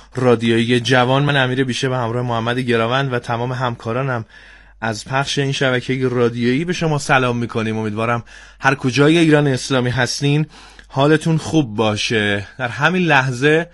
رادیویی جوان. من امیر بیشه به همراه محمد گراوند و تمام همکارانم از پخش این شبکه رادیویی به شما سلام میکنیم. امیدوارم هر کجای ایران اسلامی هستین حالتون خوب باشه. در همین لحظه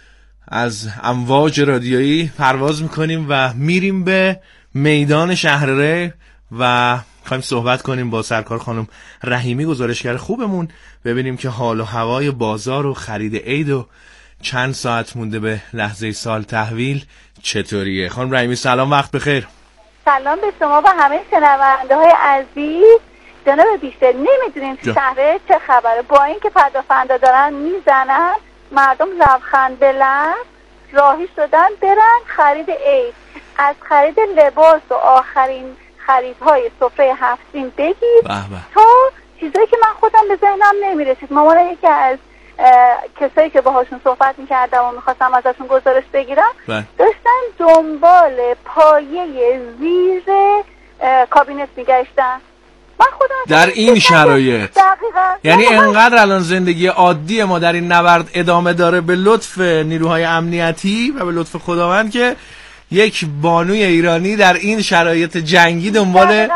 از امواج رادیویی پرواز میکنیم و میریم به میدان شهرره و میخوایم صحبت کنیم با سرکار خانم رحیمی، گزارشگر خوبمون، ببینیم که حال و هوای بازار و خرید عید و چند ساعت مونده به لحظه سال تحویل چطوریه. خانم رحیمی سلام، وقت بخیر. سلام به شما و همه شنونده های عزیز. جناب بیشتر نمیدونیم شهر چه خبره، با این که پدافندا دارن میزنن مردم لبخند به لب راهی شدن برن خرید عید. از خرید لباس و آخرین خریدهای سفره هفت‌سین بگیر تا چیزایی که من خودم به ذهنم نمیرسید. مامان یکی از کسایی که باهاشون صحبت میکردم و میخواستم ازشون گزارش بگیرم داشتن دنبال پایه زیر کابینت میگشتن. من خودم در این شرایط یعنی انقدر الان زندگی عادی ما در این نبرد ادامه داره به لطف نیروهای امنیتی و به لطف خداوند که یک بانوی ایرانی در این شرایط جنگی دنبال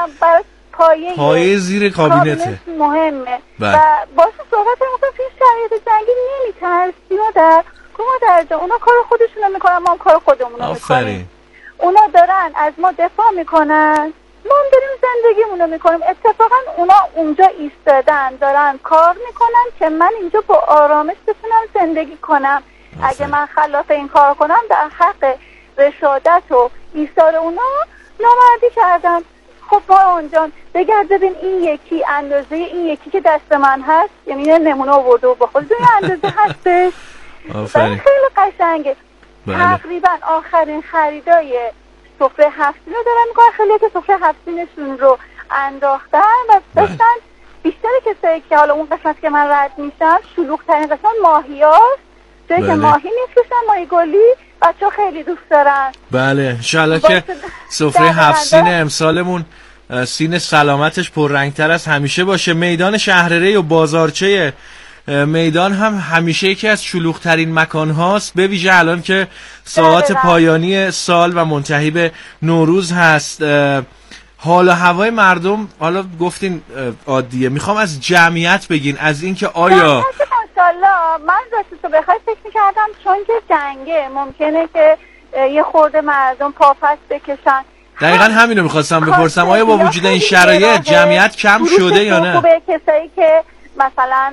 پایه زیر کابینته. مهمه و باشه صحبت میکنم توی شرایط جنگی نمیترسیم و در اونا کار خودشونو میکنن، ما هم کار خودمونو میکنیم. اونا دارن از ما دفاع میکنن، ما هم داریم زندگیمونو میکنیم. اتفاقا اونا اونجا ایستادن دارن کار میکنن که من اینجا با آرامش بتونم زندگی کنم. اگه من خلاف این کار کنم در حق رشادت و ایثار اونا نامردی کردم. خب باران جان بگرد ببین این یکی اندازه این یکی که دست من هست، یعنی نمونه آورده و با خود اندازه هستش. خیلی قشنگه. تقریبا آخرین خریدای سفره هفت‌سین رو دارن میکنن. خیلی که سفره هفت‌سینشون رو انداختن و داشتن. بیشتر کسایی که حالا اون قسمت که من رد میشم شلوغ ترین قسمت ماهی هاست، جایی که ماهی میفروشن، ماهی گلی بچه‌ها خیلی دوست دارن. بله انشالله که سفره هفت‌سین امسالمون سین سلامتش پررنگتر از همیشه باشه. میدان شهرره و بازارچه میدان هم همیشه یکی از شلوغ‌ترین مکان هاست، به ویژه الان که ساعات پایانی سال و منتهی به نوروز هست. حال و هوای مردم حالا گفتین عادیه، میخوام از جمعیت بگین، از اینکه آیا ماشاءالله من راستش بخوای فکر می‌کردم چون که جنگه ممکنه که یه خورده مردم پافست بکشن. دقیقاً همینو می‌خواستم بپرسم، آیا با وجود این شرایط جمعیت کم شده یا نه؟ خوبه کسایی که مثلا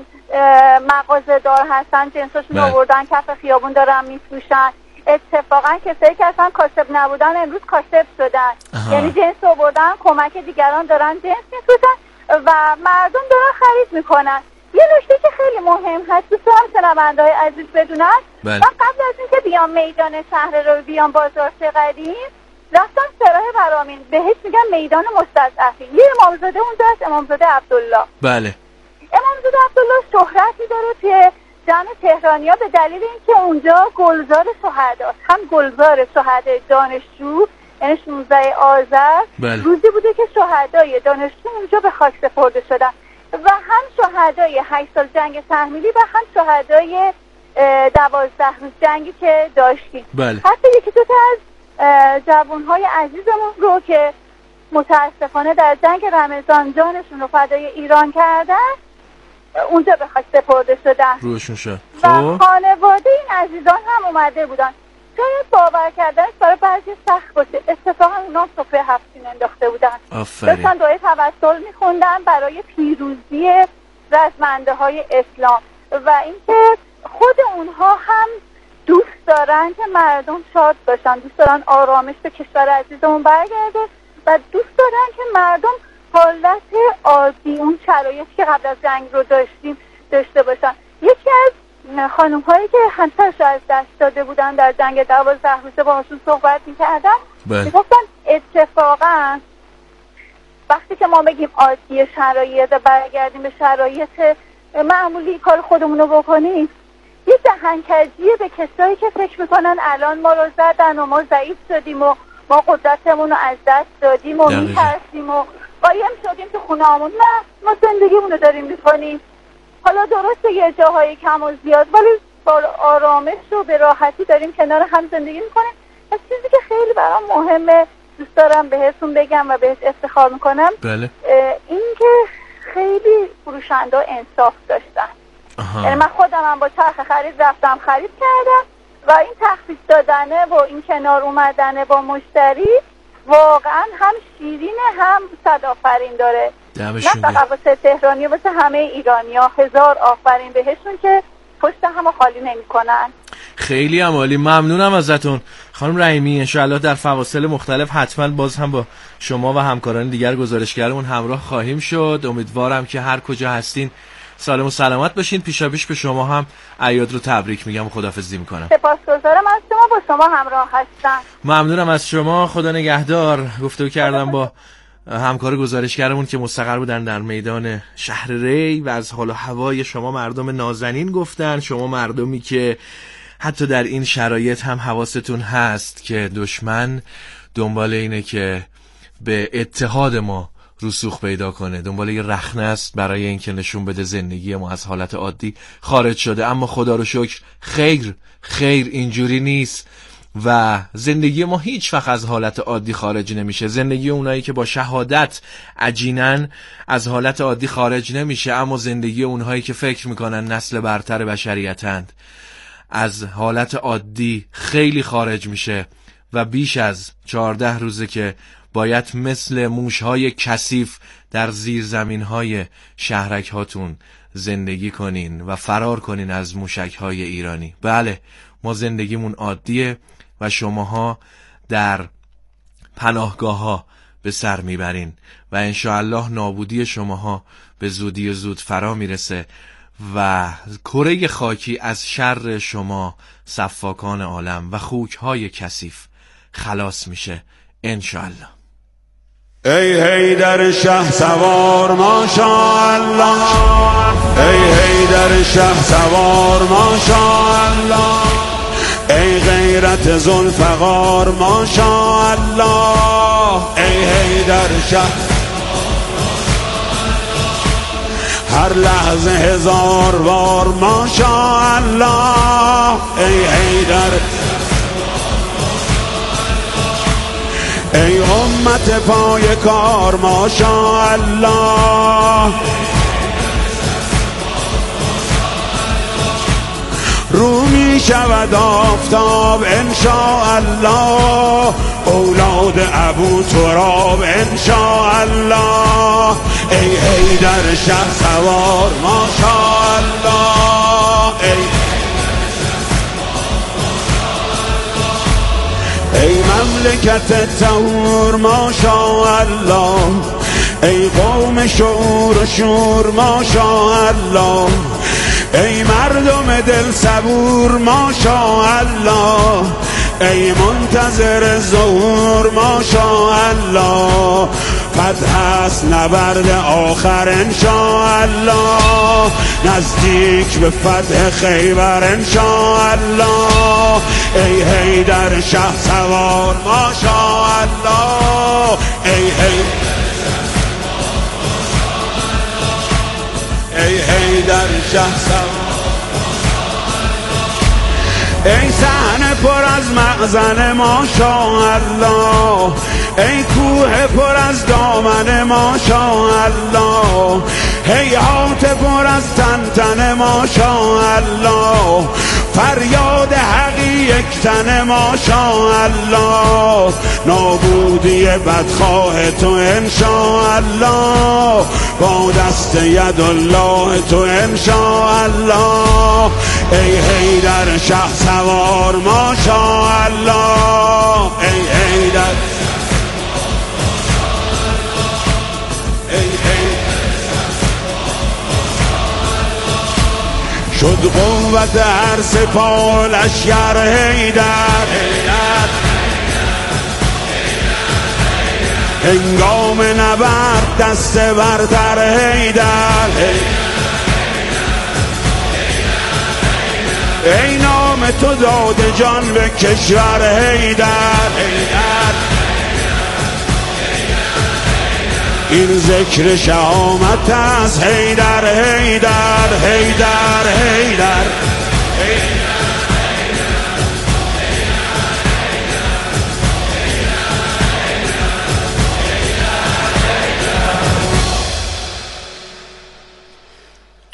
مغازه دار هستن جنساشون آوردن کف خیابون دارن میفروشن. اتفاقا کسایی که اصلا کاسب نبودن امروز کاسب شدن. یعنی جنس آوردن کمک دیگران دارن جنس میفروشن و مردم دارن خرید میکنن. یه نکته که خیلی مهم هست دوستان شنونده‌های عزیز بدونن، من قبل از اینکه بیام میدان شهر رو بیام بازارچه قدیم رفتم سراح برامین، بهش میگن میدان مستضعفین. یه امامزاده اونجا هست، امامزاده عبدالله. بله امامزاده عبدالله شهرتی داره توی جمع تهرانیا به دلیل اینکه اونجا گلزار شهداست. هم گلزار شهدای دانشجو یعنی 16 آذر روزی بوده که شهدای دانشجو اونجا به خاک سپرده شدن و هم شهدای 8 سال جنگ تحمیلی و هم شهدای 12 روز جنگی که داشتیم. حتی یکی دو تا از جوانهای عزیزمون رو که متاسفانه در جنگ رمضان جانشون رو فدای ایران کردن اونجا به خاک سپرده شدن روشون شد و خانواده این عزیزان هم اومده بودن. شاید باور کردنش برای بعضی سخت باشه، اتفاقا اونا سفره هفت‌سین انداخته بودن، داشتن دعای توسل میخوندن برای پیروزی رزمنده های اسلام و اینکه خود اونها هم دوست دارن که مردم شاد باشن، دوست دارن آرامش به کشور عزیزمون برگرده و دوست دارن که مردم حالت عادی اون شرایطی که قبل از جنگ رو داشتیم داشته باشن. یکی از خانم هایی که همسرش از دست داده بودن در جنگ 12 روزه باهاشون صحبت میکردم میگفتن اتفاقا وقتی که ما بگیم عادی شرایط برگردیم به شرایط معمولی کار خودمون رو بکنیم، یه دهنکجیه به کسایی که فکر میکنن الان ما رو زدن و ما ضعیف شدیم و ما قدرتمون رو از دست دادیم و میترسیم و قایم شدیم تو خونه همون. نه، ما زندگیمون رو داریم میکنیم. حالا درسته یه جاهای کم و زیاد ولی با آرامش و به راحتی داریم کنار هم زندگی میکنیم. و چیزی که خیلی برام مهمه دوست دارم بهتون بگم و بهش افتخار میکنم، بله، این که خیلی فروشنده انصاف داشتن. یعنی من خودم هم با چرخ خرید رفتم خرید کردم و این تخفیف دادنه و این کنار اومدنه با مشتری واقعا هم شیرینه هم صد آفرین داره. نه فقط واسه تهرانی، واسه همه ایرانی‌ها 1000 آفرین بهشون که پشت همو خالی نمی‌کنن. خیلی عالی، ممنونم ازتون خانم رحیمی. انشاءالله در فواصل مختلف حتما باز هم با شما و همکاران دیگر گزارشگرمون همراه خواهیم شد. امیدوارم که هر کجا هستین سالم و سلامت باشین. پیشاپیش به شما هم اعیاد رو تبریک میگم و خداحافظی میکنم. سپاسگزارم از شما، با شما همراه هستم. ممنونم از شما، خدا نگهدار. گفتگو کردم با همکار گزارشگرمون که مستقر بودن در میدان شهر ری و از حال و هوای شما مردم نازنین گفتن. شما مردمی که حتی در این شرایط هم حواستون هست که دشمن دنبال اینه که به اتحاد ما رسوخ پیدا کنه، دنبال یه رخنه است برای اینکه نشون بده زندگی ما از حالت عادی خارج شده. اما خدا رو شکر خیر اینجوری نیست و زندگی ما هیچ وقت از حالت عادی خارج نمیشه. زندگی اونایی که با شهادت عجینن از حالت عادی خارج نمیشه، اما زندگی اونهایی که فکر میکنن نسل برتر بشریتند از حالت عادی خیلی خارج میشه و بیش از 14 روزه که باید مثل موشهای کثیف در زیر زمینهای شهرک هاتون زندگی کنین و فرار کنین از موشک های ایرانی. بله، ما زندگیمون عادیه و شماها در پناهگاه ها به سر میبرین و انشاءالله نابودی شماها به زودی زود فرا میرسه و کره خاکی از شر شما سفاکان عالم و خوکهای کثیف خلاص میشه انشاءالله. ای حیدر شه سوار ماشاءالله، ای حیدر شه سوار ماشاءالله، ای غیرت ذوالفقار ماشاءالله، ای حیدر شه هر لحظه 1000 بار ماشاءالله، ای حیدر ای امت پای کار ماشاءالله، رو می شود آفتاب انشاءالله، اولاد ابو تراب انشاءالله، ای حیدر شه سوار ماشاءالله، ای مملکت طهور ماشاءالله، ای قوم شعور و شور ماشاءالله، ای مردم دل صبور ماشاءالله، ای منتظر ظهور ماشاءالله، فتح است نبرد آخر انشاءالله، نزدیک به فتح خیبر انشاءالله، ای حیدر شه سوار ماشاءالله، ای حیدر شه سوار، ای صحنه پر از مخزن ماشاءالله، ای کوه پر از دامن ماشاءالله، هیهات پر از تن ماشاءالله، فریاد حقی یک تن ماشاءالله، نابودی بدخواه تو انشاءالله، با دست ید الله تو انشاءالله، ای حیدر شه سوار ماشاءالله، ای حیدر شد قوت هر سپاه لشکر حیدر، هنگام نبرد دست برتر حیدر، ای نام تو داده جان به کشور حیدر، این ذکر شهامت از حیدر حیدر حیدر حیدر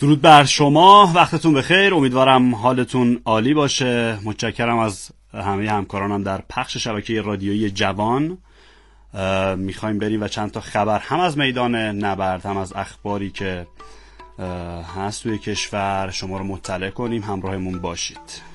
درود بر شما، وقتتون بخیر. امیدوارم حالتون عالی باشه. متشکرم از همه همکارانم در پخش شبکه رادیویی جوان. میخوایم بریم و چند تا خبر هم از میدان نبرد هم از اخباری که هست توی کشور شما رو مطلع کنیم. همراهمون باشید.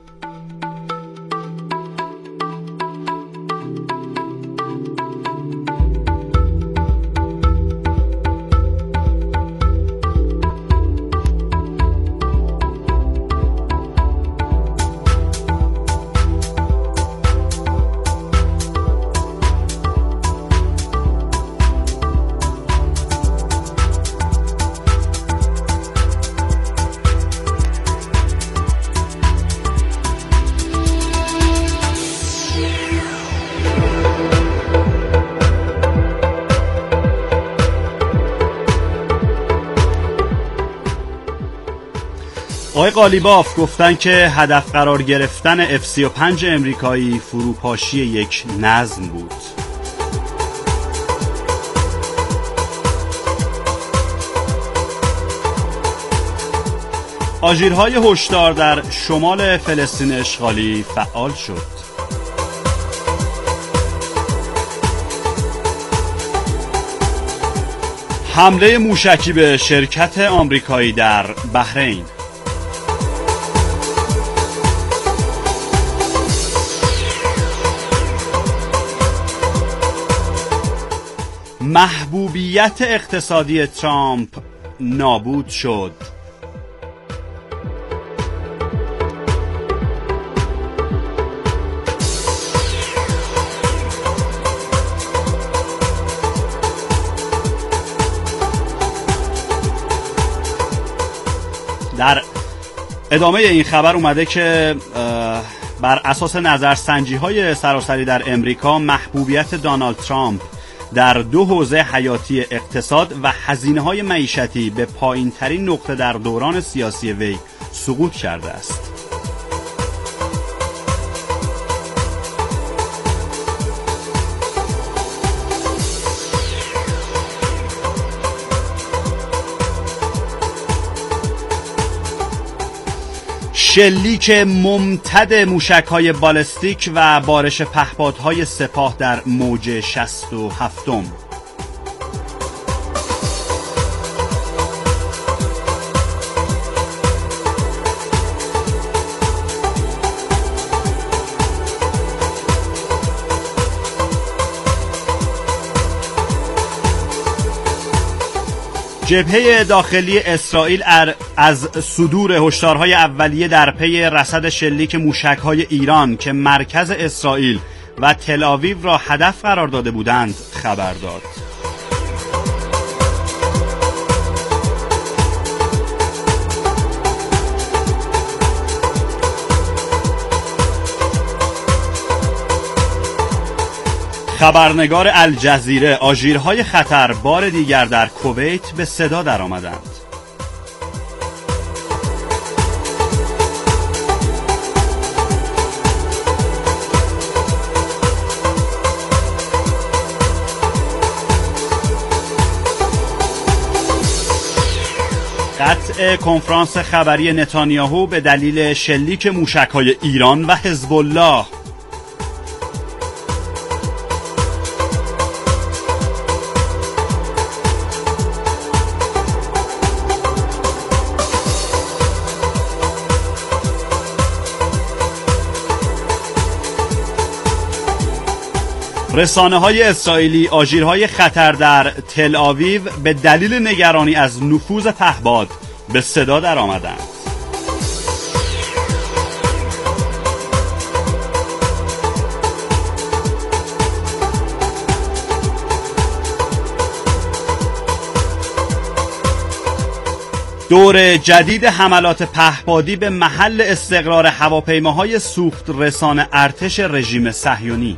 آقای قالیباف گفتن که هدف قرار گرفتن F-35 امریکایی فروپاشی یک نظم بود. آژیرهای هشدار در شمال فلسطین اشغالی فعال شد. حمله موشکی به شرکت آمریکایی در بحرین. محبوبیت اقتصادی ترامپ نابود شد. در ادامه این خبر اومده که بر اساس نظرسنجی‌های سراسری در امریکا محبوبیت دونالد ترامپ در 2 حوزه حیاتی اقتصاد و هزینه‌های معیشتی به پایین‌ترین نقطه در دوران سیاسی وی سقوط کرده است. شلیک ممتد موشک‌های بالستیک و بارش پهپادهای سپاه در موج 67م. جبهه داخلی اسرائیل از صدور هشدارهای اولیه در پی رصد شلیک موشک‌های ایران که مرکز اسرائیل و تل‌آویو را هدف قرار داده بودند خبر داد. خبرنگار الجزیره: آژیرهای خطر بار دیگر در کویت به صدا درآمدند. قطع کنفرانس خبری نتانیاهو به دلیل شلیک موشک‌های ایران و حزب الله. رسانه‌های اسرائیلی: آژیرهای خطر در تل‌آویو به دلیل نگرانی از نفوذ پهپاد به صدا درآمدند. دور جدید حملات پهپادی به محل استقرار هواپیماهای سوخت رسان ارتش رژیم صهیونی.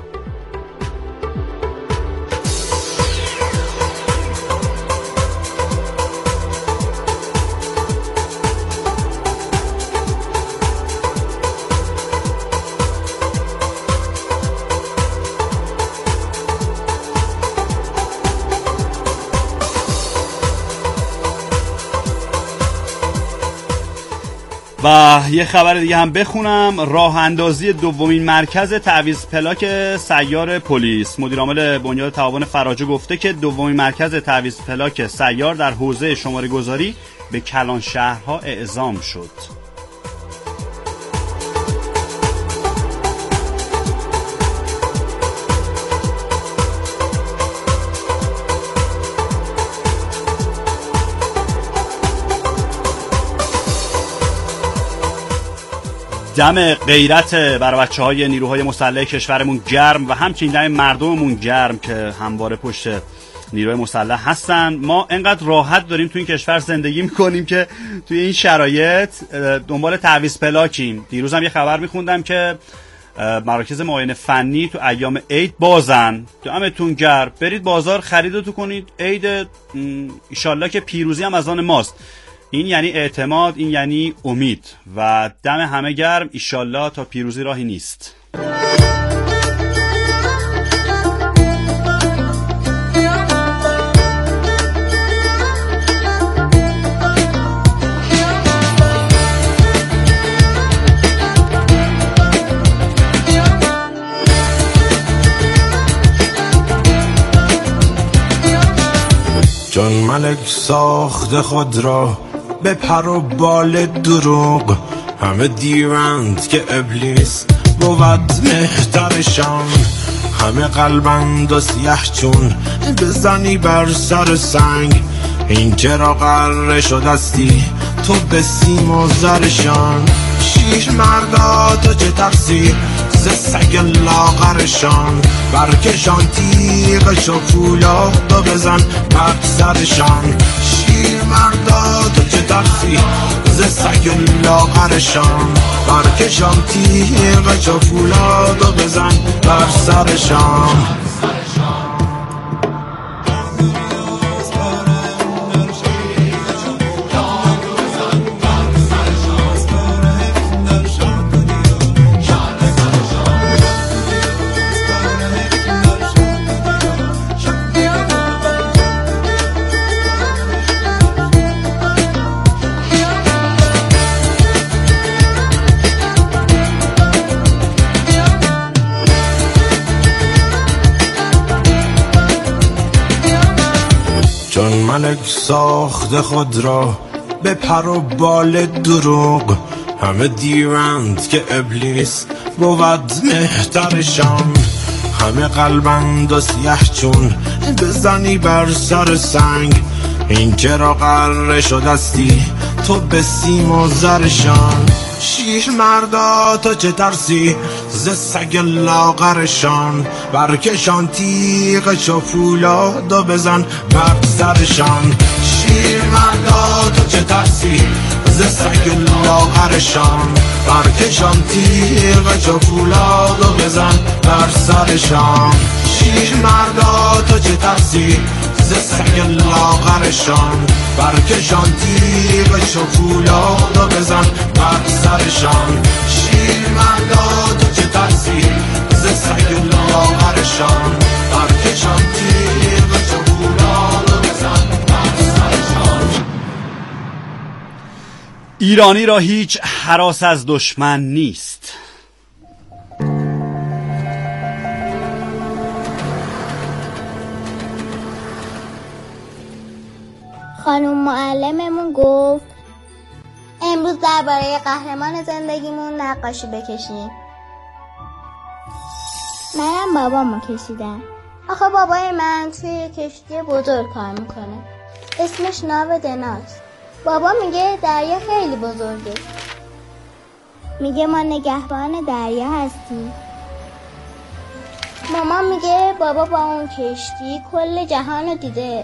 و یه خبر دیگه هم بخونم. راه اندازی دومین مرکز تعویض پلاک سیار پلیس. مدیرعامل بنیاد تعاون فراجه گفته که دومین مرکز تعویض پلاک سیار در حوزه شماره گذاری به کلان شهرها اعزام شد. دم غیرت برای بچه‌های نیروهای مسلح کشورمون گرم و همچنین دم مردممون گرم که همواره پشت نیروهای مسلح هستن. ما انقدر راحت داریم تو این کشور زندگی میکنیم که توی این شرایط دنبال تعویض پلاکیم. دیروز هم یه خبر میخوندم که مراکز معاینه فنی تو ایام عید بازن. دمتون گرم، برید بازار خریدتون کنید. عید ایشالله که پیروزی هم از آن ماست. این یعنی اعتماد، این یعنی امید و دم همه گرم. ایشالله تا پیروزی راهی نیست. جان ملک ساخت خود را به پر و بال دروغ، همه دیوند که ابلیس بود مهترشان. همه قلبند و سیه چون بزنی بر سر سنگ، این چرا قره شدستی تو به سیم و زرشان. شیر مردا تو چه ترسی ز سگ لاغرشان، برکشان تیغش و فولاد و بزن بر سرشان. شیر مردا تو چه ترسی ز سگ لاغرشان، برکشان تیغش و فولاد و بزن بر سرشان. جان ملک ساخت خود را به پر و بال دروغ، همه دیوند که ابلیس بود مهترشان. همه قلبند و سیه چون بزنی بر سر سنگ، این چرا قره شدستی تو به سیم و زرشان. شیر مردا تو چه ترسی ز سگ لاغرشان، برکشان تیغش و فولاد و بزن بر سرشان. شیر مردا تو چه ترسی ز سگ لاغرشان، برکشان تیغش و فولاد و بزن بر سرشان. شیر مردا تو چه ترسی ز سگ لاغرشان، برکشان تیغش و فولاد و بزن بر سرشان. شیر مردا تو چه ترسی ز سگ لاغرشان، برکشان تیغش و فولاد و بزن بر سرشان. ایرانی را هیچ هراس از دشمن نیست. خانم معلممون گفت امروز درباره قهرمان زندگیمون نقاشی بکشیم. منم بابامو کشیدم. آخه بابای من توی کشتی بزرگ کار میکنه، اسمش ناو دناست. بابا میگه دریا خیلی بزرگه، میگه ما نگهبان دریا هستیم. مامان میگه بابا با اون کشتی کل جهانو دیده.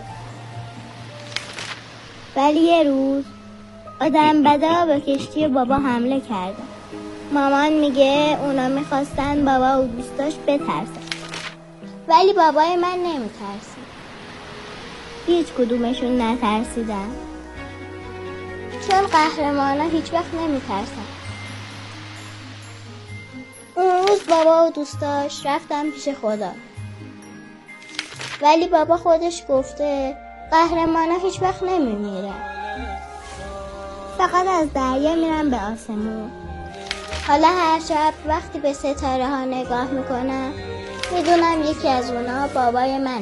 ولی یه روز آدم بدا به کشتی بابا حمله کردن. مامان میگه اونا میخواستن بابا و دوستاش بترسن، ولی بابای من نمیترسید. هیچ کدومشون نترسیدن، چون قهرمانا هیچ وقت نمیترسن. اون روز بابا و دوستاش رفتن پیش خدا، ولی بابا خودش گفته قهرمانا هیچ وقت نمیمیرن. فقط از دریا میرم به آسمون. حالا هر شب وقتی به ستاره ها نگاه میکنم میدونم یکی از اونا بابای منه.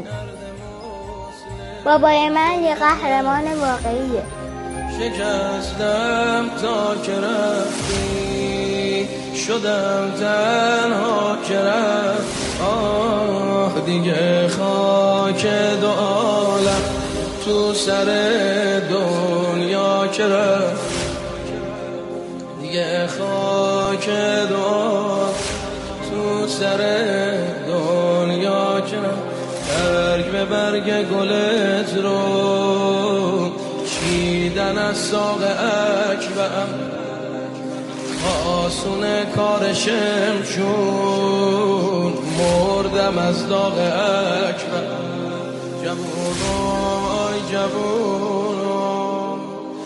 بابای من یه قهرمان واقعیه. شکستم تا که رفتی، شدم تنها که رفت. آه دیگه خاک دو عالم تو سر دنیا که رفت. دیگه خاک دو عالم تو سر دنیا که رفت. برگ به برگ گلت رو چیدن از ساق اکبرم، آسونه کارشم چون مردم از داغ اکبرم. جوونای جوونو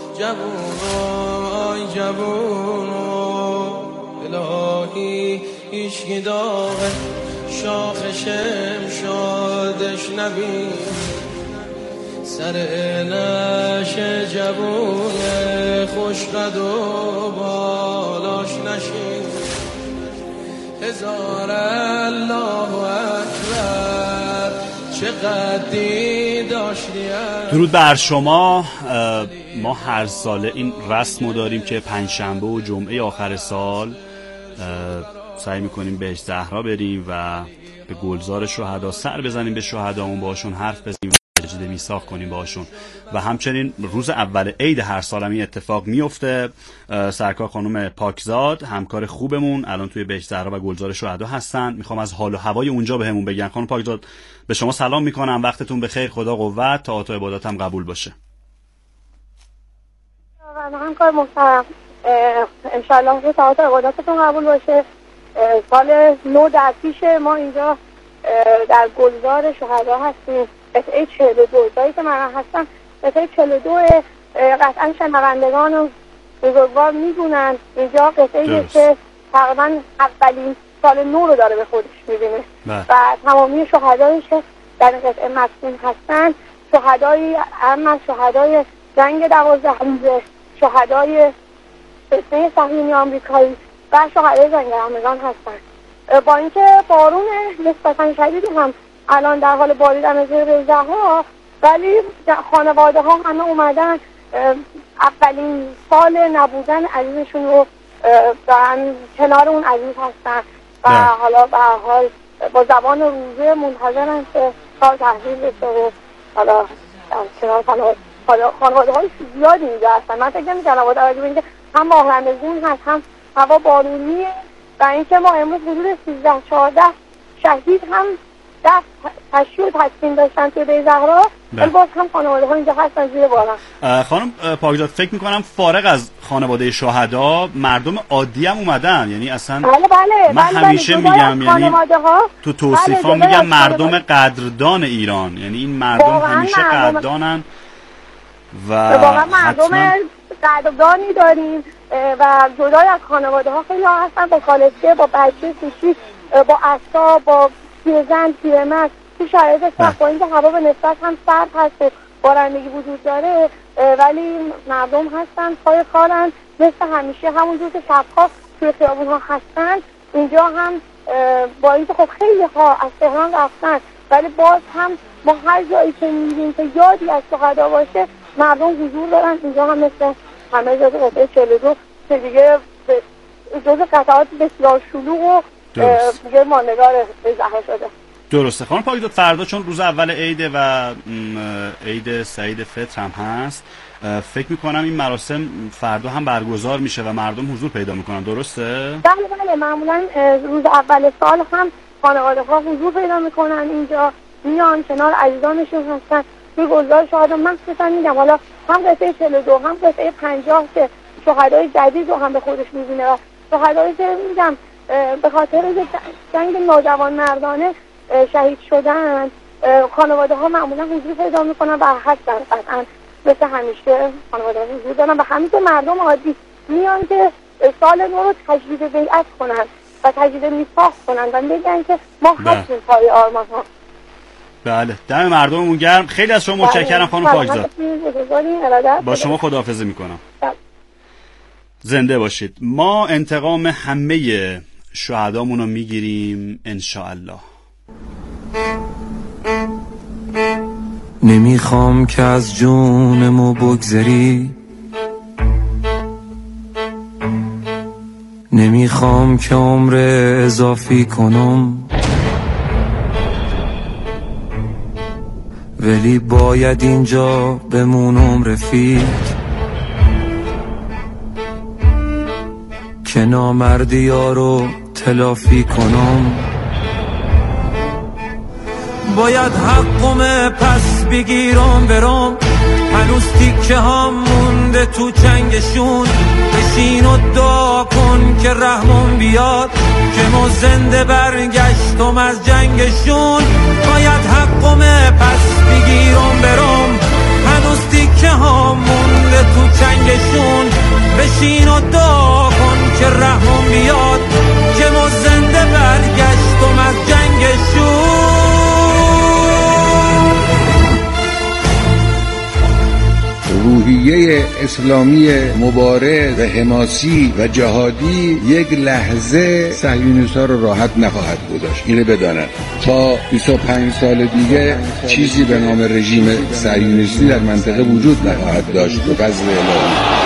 جوونای جوونو الهی هیچکی داغ شاخشم شادش نبین. سر نشه جوونه خوشقد و بالاش نشین. هزار الله اکبر چه قدی داشتی. درود بر شما. ما هر ساله این رسمو داریم که پنجشنبه و جمعه آخر سال سعی میکنیم بهشت زهرا بریم و به گلزار شهدا سر بزنیم، به شهدامون باشون حرف بزنیم، تجدید میثاق کنیم باشون. و همچنین روز اول عید هر سال هم این اتفاق میفته. سرکار خانم پاکزاد همکار خوبمون الان توی بهشت زهرا و گلزار شهدا هستن. میخوام از حال و هوای اونجا بهمون بگن. خانم پاکزاد به شما سلام میکنم، وقتتون بخیر، خدا قوت، طاعات و عباداتم قبول باشه. همکار محترم ان شاء الله که طاعات و عباداتتون قبول باشه. سال 9 در پیش ما اینجا در گلزار شهدا هستیم. قطعه 42 جایی که من هستم قطعه 42 قطعا شنوندگان و بزرگوار میدونن اینجا قطعه که تقریبا اولین سال 9 رو داره به خودش میبینه و تمامی شهدایی که در این قطعه مدفون هستن شهدایی هم از شهدای جنگ 12 روزه، شهدای فتنه صهیونی آمریکایی و شهدای جنگ همگان هستن. با اینکه بارون نسبتا شدید هم الان در حال باریدن زیر زهرا، ولی خانواده ها همه اومدن اولین سال نبودن عزیزشون رو دارن کنار اون عزیز هستن و حالا به هر حال با زبان روزه منتظرن که کار تحویل بشه و حالا کنار خانواده های زیادی اینجا هستن. من فکر می‌کنم با توجه به اینکه هم ماه رمضان هست هم هوا بارونیه و اینکه ما امروز حدود 13-14 شهید هم دست تشییع تصمیم داشتن توی به زهرا، ولی باز هم خانواده ها اینجا هستن زیر باران. خانم پاکزاد فکر میکنم فارغ از خانواده شهدا مردم عادی هم اومدن، یعنی اصلا من همیشه میگم یعنی تو توصیفا میگم مردم قدردان ایران، یعنی این مردم همیشه قدردانن و واقعا مردم قدردانی داریم و جدای از خانواده ها خیلی ها هستن با کالسکه، با بچه سوشی، با عصا، با پیرزن، پیرمرد تو شرایط سخت، با اینکه هوا به نسبت هم سرد هست و بارندگی وجود داره ولی مردم هستن پای کارن مثل همیشه. همونجور که شبها توی خیابون ها هستن اینجا هم با اینکه خب خیلی ها از تهران رفتن ولی باز هم ما هر جایی که میریم که یادی از شهدا باشه مردم حضور دارن اینجا هم مثل همه جا قطعه 42 که دیگه جز قطعات بسیار شلوغ و دیگه ماندگار زهرا شده. درسته. خانم پاکزاد فردا چون روز اول عیده و عید سعید فطر هم هست فکر میکنم این مراسم فردا هم برگزار میشه و مردم حضور پیدا میکنن، درسته؟ بله معمولا روز اول سال هم خانواده ها حضور پیدا میکنن اینجا، میان کنار عزیزانشون هستن توی گلزار شهدا. مخصوصا میگم حالا هم قطعه 42 هم قطعه 50 که شهدای جدید رو هم به خودش میبینه و شهدایی که میگم به خاطر جنگ نوجوان مردانه شهید شدن خانواده ها معمولا حضور پیدا میکنن و هستن قطعا مثل همیشه خانواده ها حضور دارن و همیشه مردم عادی میان که سال نو رو تجدید بیعت کنن و تجدید میثاق کنن و بگن که ما هستیم پای آرمان ها. بله دم مردممون گرم. خیلی از شما متشکرم خانم پاکزاد. با شما خداحافظی میکنم. زنده باشید. ما انتقام همه شهدامون رو میگیریم انشاءالله. نمیخوام که از جونمو بگذری، نمیخوام که عمر اضافی کنم، ولی باید اینجا بمونم رفیق، که نامردی ها رو تلافی کنم. باید حقم پس بگیرم برم، هنوز تیکه هم مونده تو چنگشون. بشین و دعا کن که رحمم بیاد، که ما زنده برگشتم از جنگشون. باید حقم پس بگیرم برم، هنوز تیکه هم مونده تو چنگشون. بشین و دعا کن که رحمم بیاد، که ما زنده برگشتم از جنگشون. روحیه اسلامی مبارز و حماسی و جهادی یک لحظه صهیونیست‌ها رو راحت نخواهد گذاشت. اینو بدانن تا 25 سال دیگه چیزی به نام رژیم صهیونیستی در منطقه وجود نخواهد داشت به فضل الهی.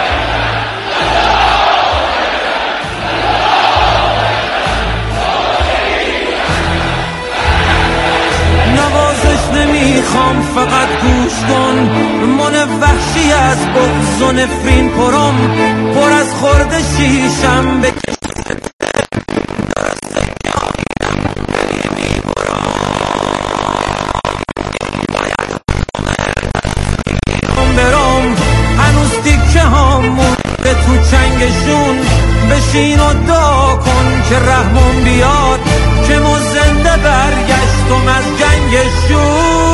نمیخوام فقط گوش کن، من وحشی از بغض و نفرین پرم، پر از خورد شیشم برم، هنوز تیکه هامون به تو چنگشون. بشین و دعا کن که رحمم بیاد، که ما زنده برگشتم از جنگشون.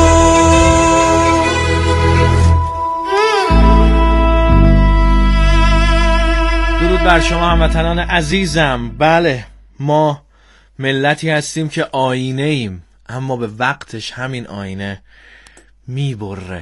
درود بر شما هموطنان عزیزم. بله، ما ملتی هستیم که آینه ایم، اما به وقتش همین آینه میبره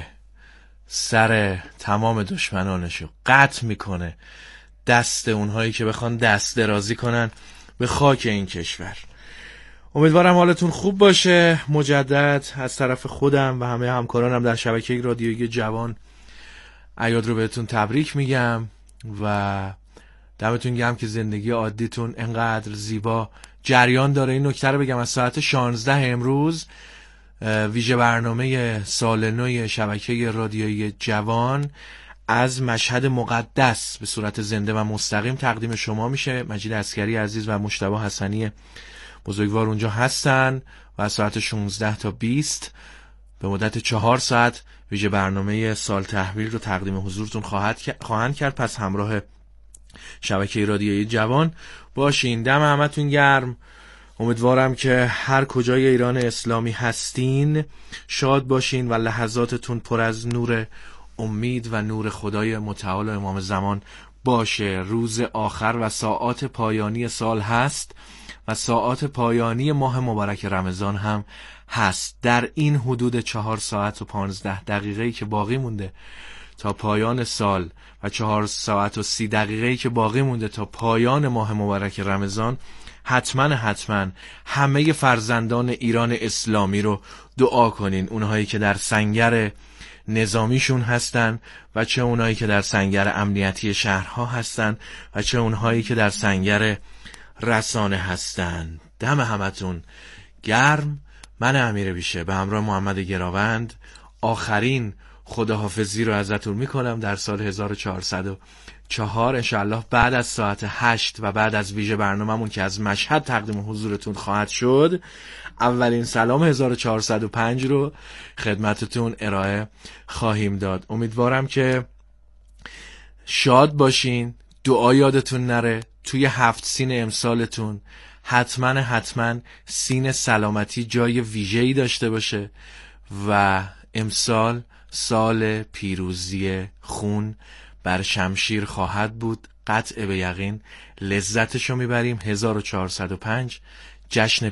سر تمام دشمنانشو، قطع میکنه دست اونهایی که بخوان دست درازی کنن به خاک این کشور. امیدوارم حالتون خوب باشه. مجدد از طرف خودم و همه همکارانم در شبکه رادیویی جوان عیاد رو بهتون تبریک میگم و دمتون گرم که زندگی عادیتون انقدر زیبا جریان داره. این نکته رو بگم، از ساعت 16 امروز ویژه برنامه سال نو شبکه رادیویی جوان از مشهد مقدس به صورت زنده و مستقیم تقدیم شما میشه. مجید عسکری عزیز و مجتبی حسنی بزرگوار اونجا هستن و از ساعت 16 تا 20 به مدت 4 ساعت ویژه برنامه سال تحویل رو تقدیم حضورتون خواهند کرد. پس همراه شبکه رادیویی جوان باشین. دم همتون گرم. امیدوارم که هر کجای ایران اسلامی هستین شاد باشین و لحظاتتون پر از نور امید و نور خدای متعال و امام زمان باشه. روز آخر و ساعات پایانی سال هست و ساعات پایانی ماه مبارک رمضان هم هست. در این حدود 4 ساعت و 15 دقیقه‌ای که باقی مونده تا پایان سال و 4 ساعت و 30 دقیقه‌ای که باقی مونده تا پایان ماه مبارک رمضان، حتما همه فرزندان ایران اسلامی رو دعا کنین. اونهایی که در سنگر نظامیشون هستن و چه اونهایی که در سنگر امنیتی شهرها هستن و چه اونهایی که در سنگر رسانه هستن. دم همتون گرم. من امیر بیشه به همراه محمد گراوند آخرین خداحافظی رو ازتون میکنم در سال 1404. انشاءالله بعد از ساعت 8 و بعد از ویژه برنامه‌مون که از مشهد تقدیم حضورتون خواهد شد، اولین سلام 1405 رو خدمتتون ارائه خواهیم داد. امیدوارم که شاد باشین. دعا یادتون نره توی 7 سین امسالتون حتما سین سلامتی جای ویژه‌ای داشته باشه و امسال سال پیروزی خون بر شمشیر خواهد بود. قطع به یقین لذتشو میبریم. 1405 جشن